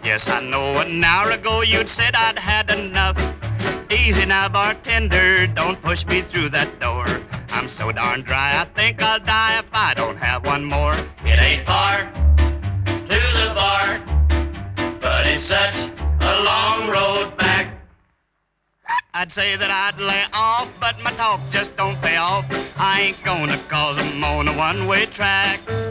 Yes, I know an hour ago you'd said I'd had enough. Easy now, bartender, don't push me through that door. I'm so darn dry, I think I'll die if I don't have one more. It ain't far to the bar, but it's such a long road back. I'd say that I'd lay off, but my talk just don't pay off. I ain't gonna cause 'em on a one-way track.